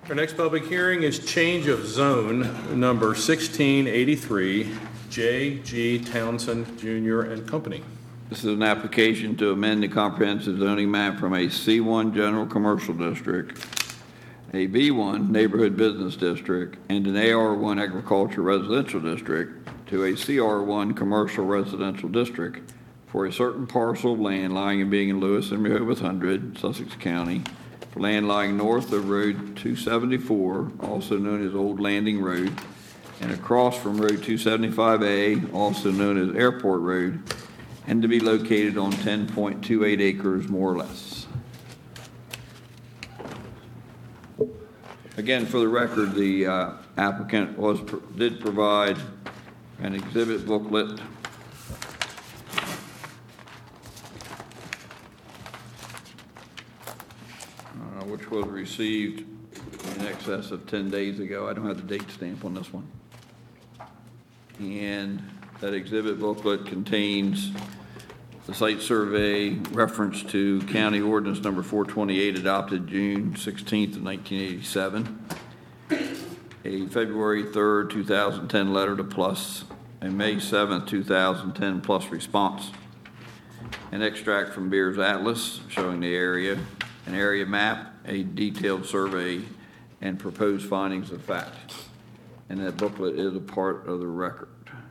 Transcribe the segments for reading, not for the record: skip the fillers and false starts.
Our next public hearing is change of zone number 1683, J.G. Townsend Jr. and Company. This is an application to amend the comprehensive zoning map from a C1 general commercial district, a B1 neighborhood business district, and an AR1 agriculture residential district to a CR1 commercial residential district for a certain parcel of land lying and being in Lewis and Rehoboth 100, Sussex County, for land lying north of Road 274, also known as Old Landing Road, and across from Road 275A, also known as Airport Road, and to be located on 10.28 acres, more or less. Again, for the record, the applicant did provide an exhibit booklet which was received in excess of 10 days ago. I don't have the date stamp on this one. And that exhibit booklet contains the site survey reference to County Ordinance number 428 adopted June 16th of 1987, a February 3rd, 2010 letter to PLUS, a May 7th, 2010 PLUS response, an extract from Beers Atlas showing the area, an area map, a detailed survey, and proposed findings of fact. And that booklet is a part of the record.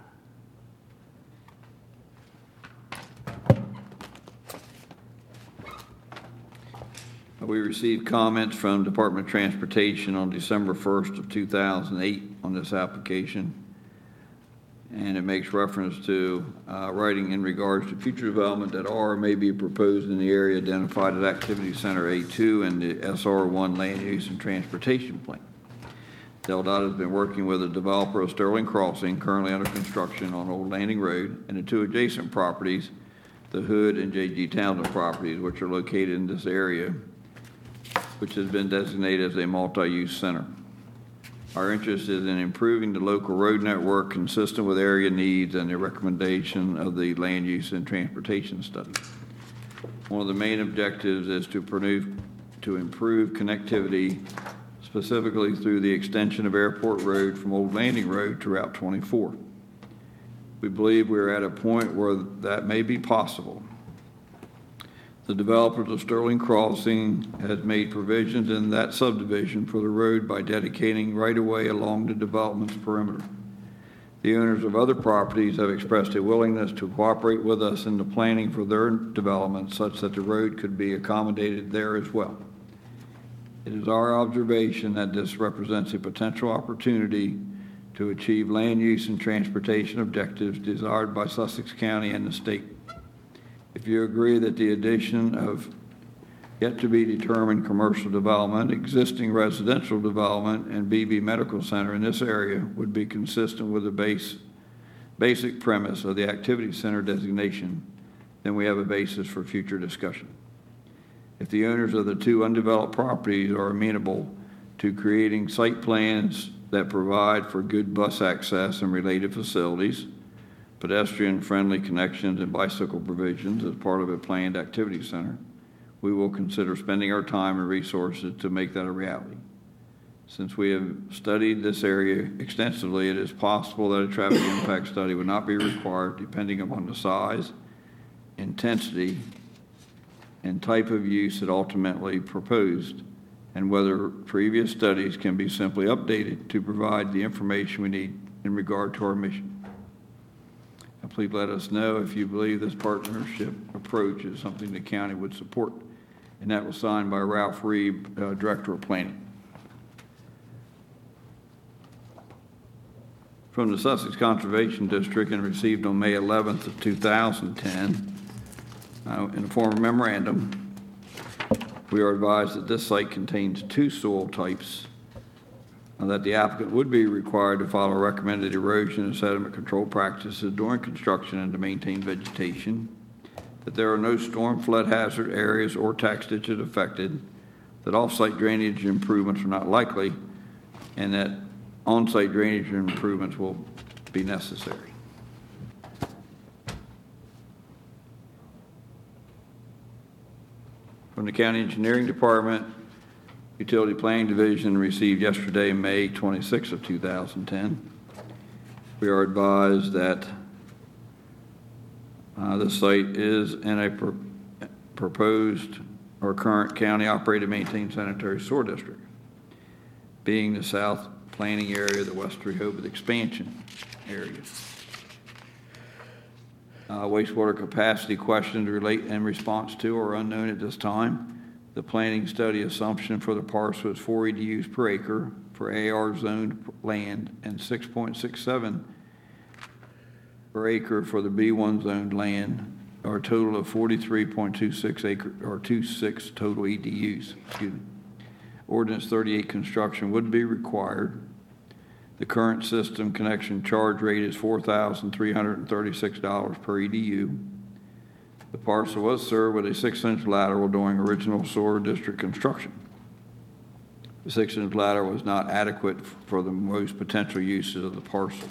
We received comments from Department of Transportation on December 1st of 2008 on this application. And it makes reference to writing in regards to future development that are may be proposed in the area identified at Activity Center A2 and the SR1 Land Use and Transportation Plan. DelDOT has been working with the developer of Sterling Crossing, currently under construction on Old Landing Road, and the two adjacent properties, the Hood and J.G. Townsend properties, which are located in this area, which has been designated as a multi-use center. Our interest is in improving the local road network consistent with area needs and the recommendation of the land use and transportation study. One of the main objectives is to improve connectivity, specifically through the extension of Airport Road from Old Landing Road to Route 24. We believe we are at a point where that may be possible. The developers of Sterling Crossing has made provisions in that subdivision for the road by dedicating right-of-way along the development's perimeter. The owners of other properties have expressed a willingness to cooperate with us in the planning for their development such that the road could be accommodated there as well. It is our observation that this represents a potential opportunity to achieve land use and transportation objectives desired by Sussex County and the state. If you agree that the addition of yet to be determined commercial development, existing residential development, and BB Medical Center in this area would be consistent with the basic premise of the activity center designation, then we have a basis for future discussion. If the owners of the two undeveloped properties are amenable to creating site plans that provide for good bus access and related facilities, pedestrian-friendly connections and bicycle provisions as part of a planned activity center, we will consider spending our time and resources to make that a reality. Since we have studied this area extensively, it is possible that a traffic impact study would not be required depending upon the size, intensity, and type of use that ultimately proposed, and whether previous studies can be simply updated to provide the information we need in regard to our mission. And please let us know if you believe this partnership approach is something the county would support. And that was signed by Ralph Reeb, Director of Planning. From the Sussex Conservation District and received on May 11th of 2010, in the form of memorandum, we are advised that this site contains two soil types, and that the applicant would be required to follow recommended erosion and sediment control practices during construction and to maintain vegetation, that there are no storm flood hazard areas or tax ditches affected, that off-site drainage improvements are not likely, and that on-site drainage improvements will be necessary. From the County Engineering Department, Utility Planning Division received yesterday, May 26 of 2010. We are advised that this site is in a proposed or current county-operated maintained sanitary sewer district, being the south planning area of the West Rehoboth expansion area. Wastewater capacity questions relate in response to are unknown at this time. The planning study assumption for the parcel is 4 EDUs per acre for AR zoned land and 6.67 per acre for the B1 zoned land, or a total of 43.26 acre or 26 total EDUs. Excuse me. Ordinance 38 construction would be required. The current system connection charge rate is $4,336 per EDU. The parcel was served with a 6-inch lateral during original sewer district construction. The 6-inch lateral was not adequate for the most potential uses of the parcel.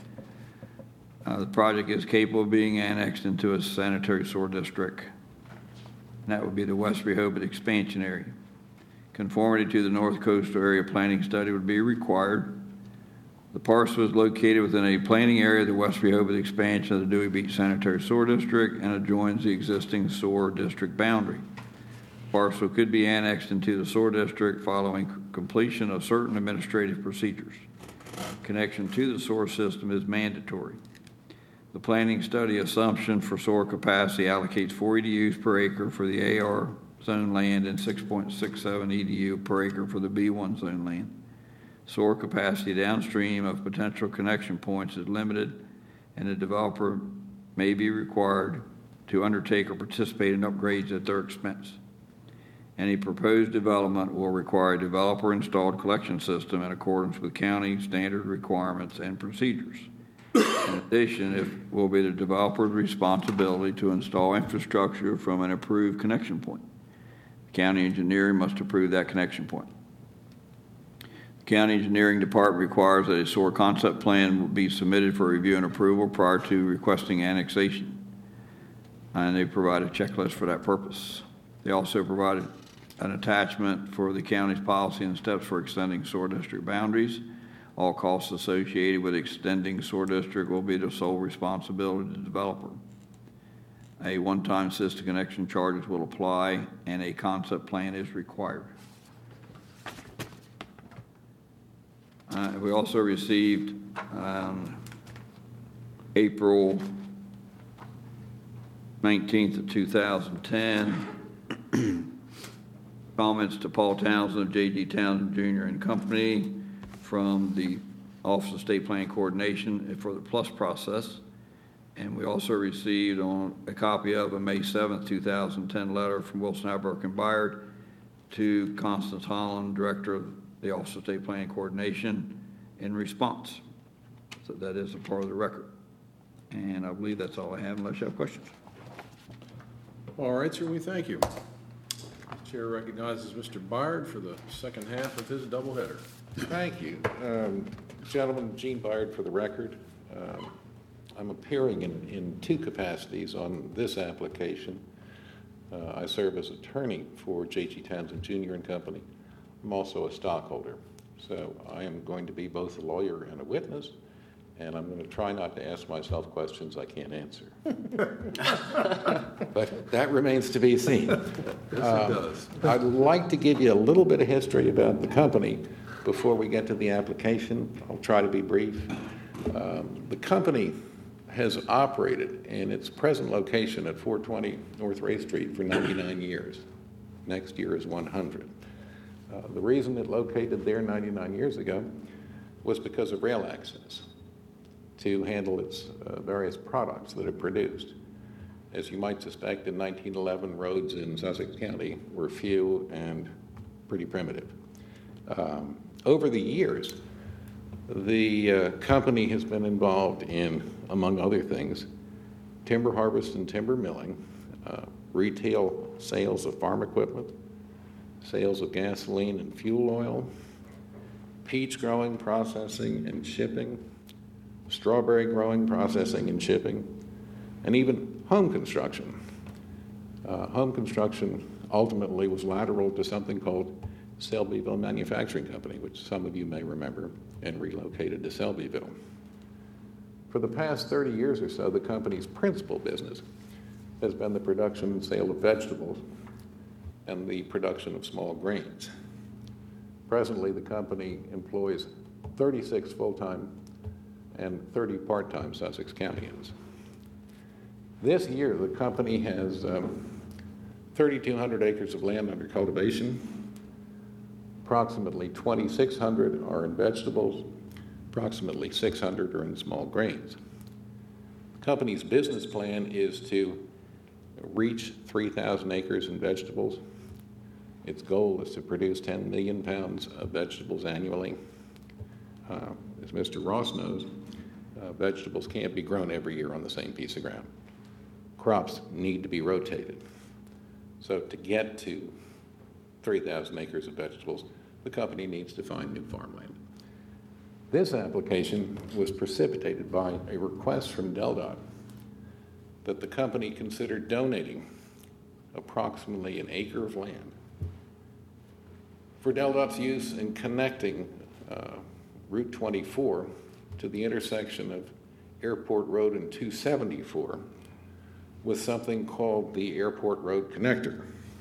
The project is capable of being annexed into a sanitary sewer district, and that would be the West Rehoboth expansion area. Conformity to the North Coastal Area Planning Study would be required. The parcel is located within a planning area of the West Rehoboth expansion of the Dewey Beach Sanitary Sewer District and adjoins the existing sewer district boundary. The parcel could be annexed into the sewer district following completion of certain administrative procedures. Connection to the sewer system is mandatory. The planning study assumption for sewer capacity allocates 4 EDUs per acre for the AR zone land and 6.67 EDU per acre for the B1 zone land. Sewer capacity downstream of potential connection points is limited, and the developer may be required to undertake or participate in upgrades at their expense. Any proposed development will require a developer-installed collection system in accordance with county standard requirements and procedures. In addition, it will be the developer's responsibility to install infrastructure from an approved connection point. The county engineering must approve that connection point. County Engineering Department requires that a sewer concept plan will be submitted for review and approval prior to requesting annexation, and they provide a checklist for that purpose. They also provided an attachment for the county's policy and steps for extending sewer district boundaries. All costs associated with extending sewer district will be the sole responsibility of the developer. A one-time system connection charges will apply, and a concept plan is required. We also received April 19th of 2010 comments to Paul Townsend of J.G. Townsend Jr. and Company from the Office of State Plan Coordination for the PLUS process. And we also received a copy of a May 7th, 2010 letter from Wilson Alberk and Byard to Constance Holland, Director of the Office of State Planning Coordination, in response. So that is a part of the record. And I believe that's all I have, unless you have questions. All right, sir, we thank you. Chair recognizes Mr. Byard for the second half of his doubleheader. Thank you. Gentlemen, Gene Byard for the record. I'm appearing in two capacities on this application. I serve as attorney for J.G. Townsend Jr. and Company. I'm also a stockholder. So I am going to be both a lawyer and a witness, and I'm going to try not to ask myself questions I can't answer. But that remains to be seen. Yes, it does. I'd like to give you a little bit of history about the company before we get to the application. I'll try to be brief. The company has operated in its present location at 420 North Ray Street for 99 years. Next year is 100. The reason it located there 99 years ago was because of rail access to handle its various products that it produced. As you might suspect, in 1911, roads in Sussex County were few and pretty primitive. Over the years, the company has been involved in, among other things, timber harvest and timber milling, retail sales of farm equipment, sales of gasoline and fuel oil, peach growing, processing, and shipping, strawberry growing, processing, and shipping, and even home construction. Home construction ultimately was lateral to something called Selbyville Manufacturing Company, which some of you may remember, and relocated to Selbyville. For the past 30 years or so, the company's principal business has been the production and sale of vegetables and the production of small grains. Presently, the company employs 36 full-time and 30 part-time Sussex Countyans. This year, the company has 3,200 acres of land under cultivation. Approximately 2,600 are in vegetables. Approximately 600 are in small grains. The company's business plan is to reach 3,000 acres in vegetables. Its goal is to produce 10 million pounds of vegetables annually. As Mr. Ross knows, vegetables can't be grown every year on the same piece of ground. Crops need to be rotated. So to get to 3,000 acres of vegetables, the company needs to find new farmland. This application was precipitated by a request from DelDOT that the company considered donating approximately an acre of land for DelDOT's use in connecting Route 24 to the intersection of Airport Road and 274 with something called the Airport Road Connector.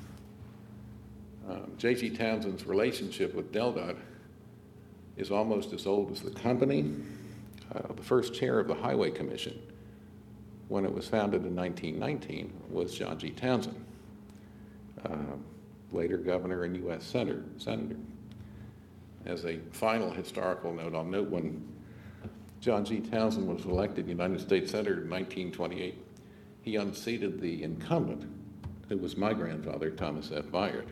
J.G. Townsend's relationship with DelDOT is almost as old as the company. The first chair of the Highway Commission, when it was founded in 1919, was John G. Townsend, later governor and U.S. senator. As a final historical note, I'll note when John G. Townsend was elected United States Senator in 1928, he unseated the incumbent, who was my grandfather, Thomas F. Byard.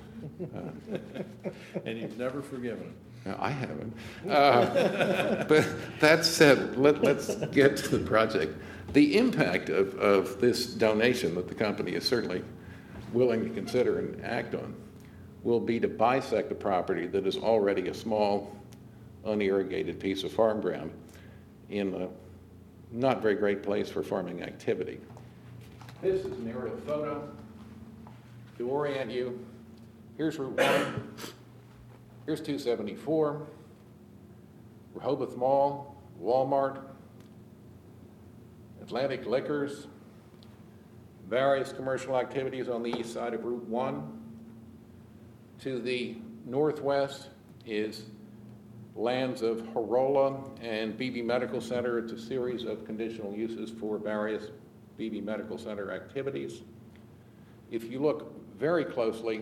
And you've never forgiven him. No, I haven't. But that said, let's get to the project. The impact of this donation that the company is certainly willing to consider and act on will be to bisect a property that is already a small, unirrigated piece of farm ground in a not very great place for farming activity. This is an aerial photo. To orient you, here's Route 1, here's 274, Rehoboth Mall, Walmart, Atlantic Liquors, various commercial activities on the east side of Route 1. To the northwest is lands of Horola and Beebe Medical Center. It's a series of conditional uses for various Beebe Medical Center activities. If you look very closely,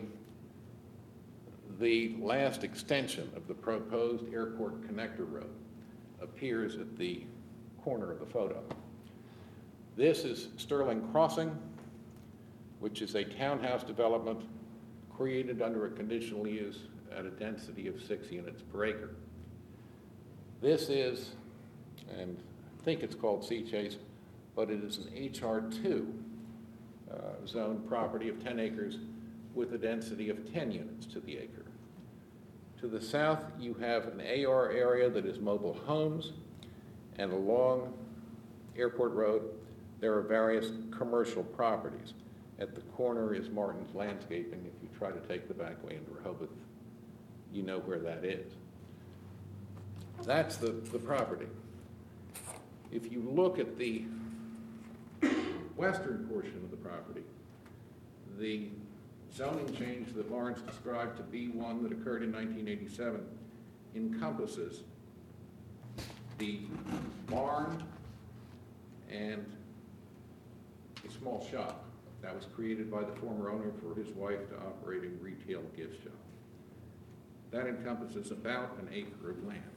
the last extension of the proposed Airport Connector Road appears at the corner of the photo. This is Sterling Crossing, which is a townhouse development created under a conditional use at a density of 6 units per acre. This is, and I think it's called Sea Chase, but it is an HR2 zone property of 10 acres with a density of 10 units to the acre. To the south, you have an AR area that is mobile homes, and along Airport Road, there are various commercial properties. At the corner is Martin's Landscaping. If you try to take the back way into Rehoboth, you know where that is. That's the property. If you look at the western portion of the property, the zoning change that Lawrence described to B1 that occurred in 1987 encompasses the barn and a small shop that was created by the former owner for his wife to operate a retail gift shop. That encompasses about an acre of land.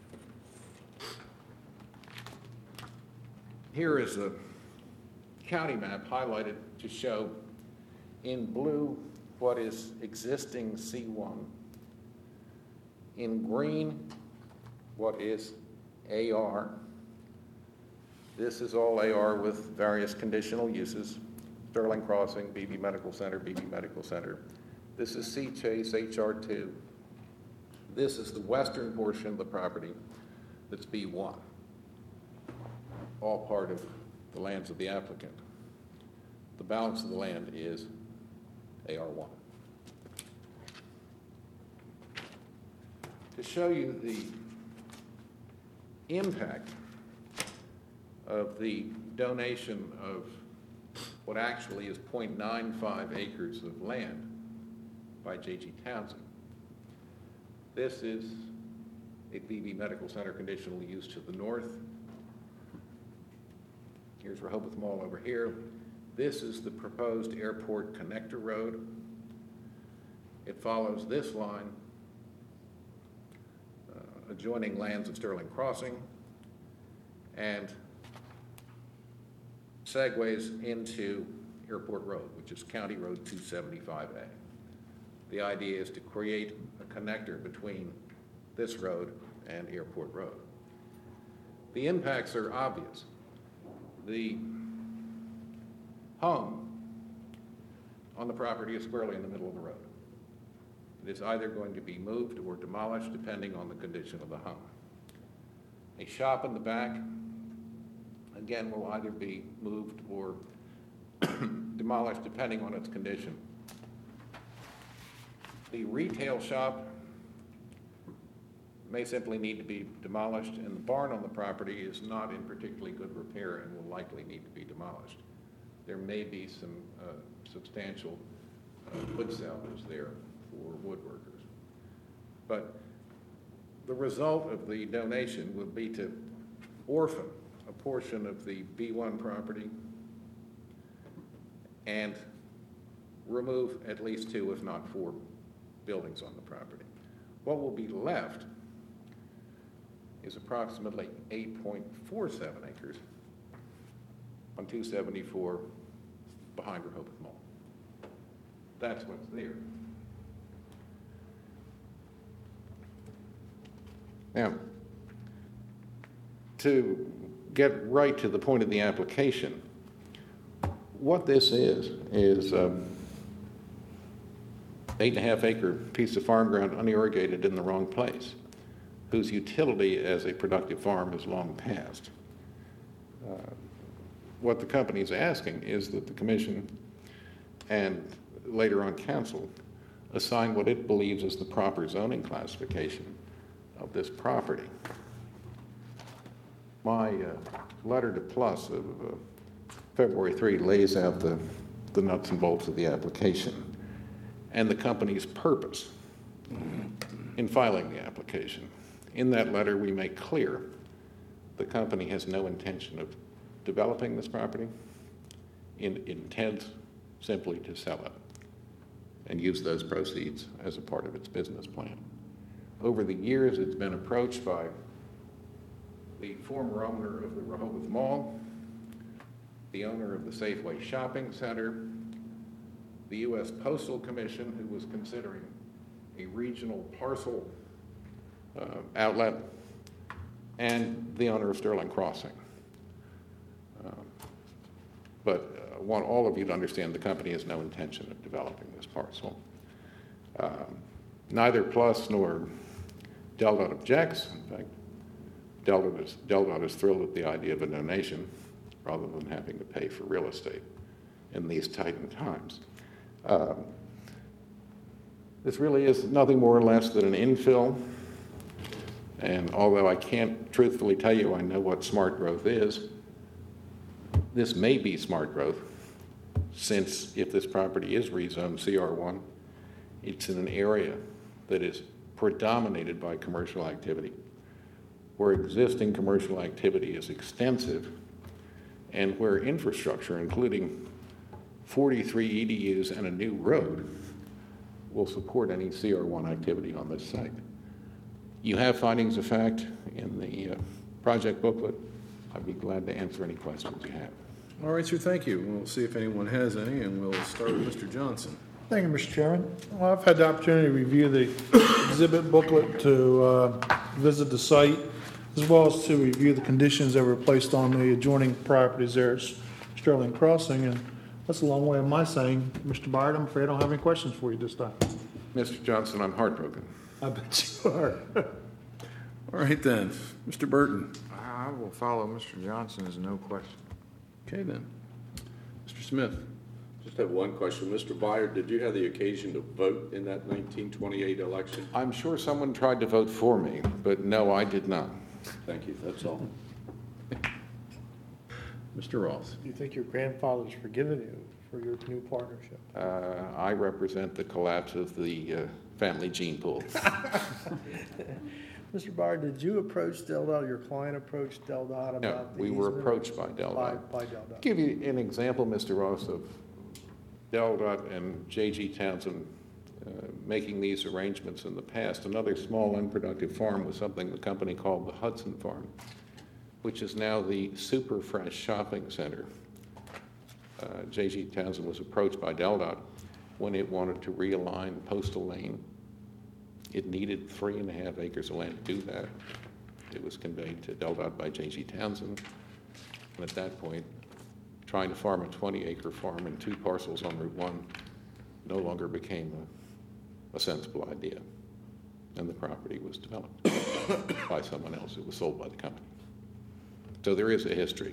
Here is a county map highlighted to show in blue what is existing C1, in green what is AR. This is all AR with various conditional uses. Sterling Crossing, Beebe Medical Center, Beebe Medical Center. This is Sea Chase, HR2. This is the western portion of the property that's B1, all part of the lands of the applicant. The balance of the land is AR1. to show you the impact of the donation of what actually is 0.95 acres of land by J.G. Townsend. This is a VB Medical Center conditional use to the north. Here's Rehoboth Mall over here. This is the proposed airport connector road. It follows this line, adjoining lands of Sterling Crossing, and segues into Airport Road, which is County Road 275A. The idea is to create a connector between this road and Airport Road. The impacts are obvious. The home on the property is squarely in the middle of the road. It is either going to be moved or demolished depending on the condition of the home. A shop in the back, again, will either be moved or demolished depending on its condition. The retail shop may simply need to be demolished, and the barn on the property is not in particularly good repair and will likely need to be demolished. There may be some substantial wood salvage there for woodworkers. But the result of the donation would be to orphan a portion of the B1 property and remove at least 2, if not 4, buildings on the property. What will be left is approximately 8.47 acres on 274 behind Rehoboth Mall. That's what's there. Now, to get right to the point of the application, what this is 8.5 acre piece of farm ground unirrigated in the wrong place, whose utility as a productive farm is long past. What the company is asking is that the commission and later on council assign what it believes is the proper zoning classification of this property. My letter to Plus of February 3 lays out the nuts and bolts of the application and the company's purpose in filing the application. In that letter, we make clear the company has no intention of developing this property. It intends simply to sell it and use those proceeds as a part of its business plan. Over the years, it's been approached by the former owner of the Rehoboth Mall, the owner of the Safeway Shopping Center, the U.S. Postal Commission, who was considering a regional parcel outlet, and the owner of Sterling Crossing. But I want all of you to understand the company has no intention of developing this parcel. Neither Plus nor Del objects. In fact, Del is thrilled at the idea of a donation rather than having to pay for real estate in these tightened times. This really is nothing more or less than an infill, and although I can't truthfully tell you I know what smart growth is, this may be smart growth, since if this property is rezoned CR1, it's in an area that is predominated by commercial activity, where existing commercial activity is extensive, and where infrastructure, including 43 EDUs and a new road, will support any CR1 activity on this site. You have findings of fact in the project booklet. I'd be glad to answer any questions you have. All right, sir, thank you. We'll see if anyone has any, and we'll start with Mr. Johnson. Thank you, Mr. Chairman. Well, I've had the opportunity to review the exhibit booklet, to visit the site, as well as to review the conditions that were placed on the adjoining properties there at Sterling Crossing. And that's a long way of my saying, Mr. Byard, I'm afraid I don't have any questions for you this time. Mr. Johnson, I'm heartbroken. I bet you are. All right, then. Mr. Burton. I will follow Mr. Johnson as no question. Okay, then. Mr. Smith. Just have one question. Mr. Byer, did you have the occasion to vote in that 1928 election? I'm sure someone tried to vote for me, but no, I did not. Thank you, that's all. Mr. Ross. Do you think your grandfather's forgiven you for your new partnership? I represent the collapse of the family gene pool. Mr. Barr, did you approach Del Dot, your client approached Del Dot about No, the we were easement? approached by Del Dot. By Del Dot. Give you an example, Mr. Ross, of Del Dot and J.G. Townsend making these arrangements in the past. Another small unproductive farm was something the company called the Hudson Farm, which is now the Super Fresh Shopping Center. J.G. Townsend was approached by Del Dot when it wanted to realign Postal Lane. It needed 3.5 acres of land to do that. It was conveyed to Del Dot by J.G. Townsend. And at that point, trying to farm a 20-acre farm and 2 parcels on Route 1 no longer became a sensible idea. And the property was developed by someone else. It was sold by the company. So there is a history.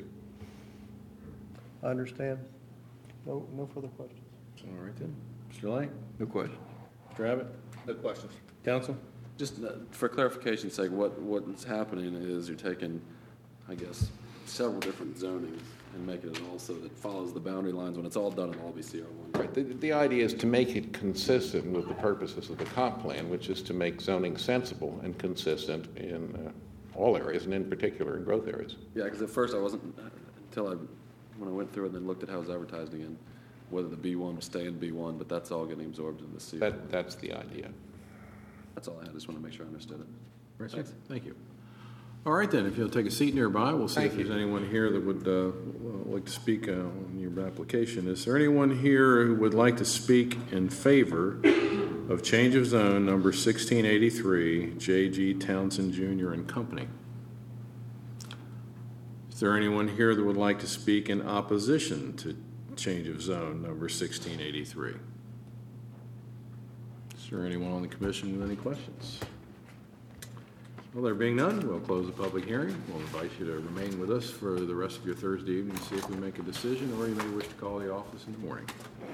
I understand. No further questions. All right then. Mr. Lang? No question. Mr. Abbott? No questions. Counsel? Just for clarification's sake, what's happening is you're taking, I guess, several different zonings and making it all so that it follows the boundary lines. When it's all done, it'll all be CR1. Right. The idea is to make it consistent with the purposes of the comp plan, which is to make zoning sensible and consistent in all areas, and in particular in growth areas. Yeah, because at first I wasn't, until when I went through it and then looked at how it was advertised again, whether the B1 would stay in B1, but that's all getting absorbed in the C. That's the idea. That's all I had. I just want to make sure I understood it. Right, sir. Thanks. Thank you. All right then, if you'll take a seat nearby, we'll see if Thank you. there's anyone here that would like to speak on your application. Is there anyone here who would like to speak in favor of change of zone number 1683, J.G. Townsend Jr. and Company? Is there anyone here that would like to speak in opposition to change of zone number 1683? Is there anyone on the commission with any questions? Well, there being none, we'll close the public hearing. We'll invite you to remain with us for the rest of your Thursday evening to see if we make a decision, or you may wish to call the office in the morning.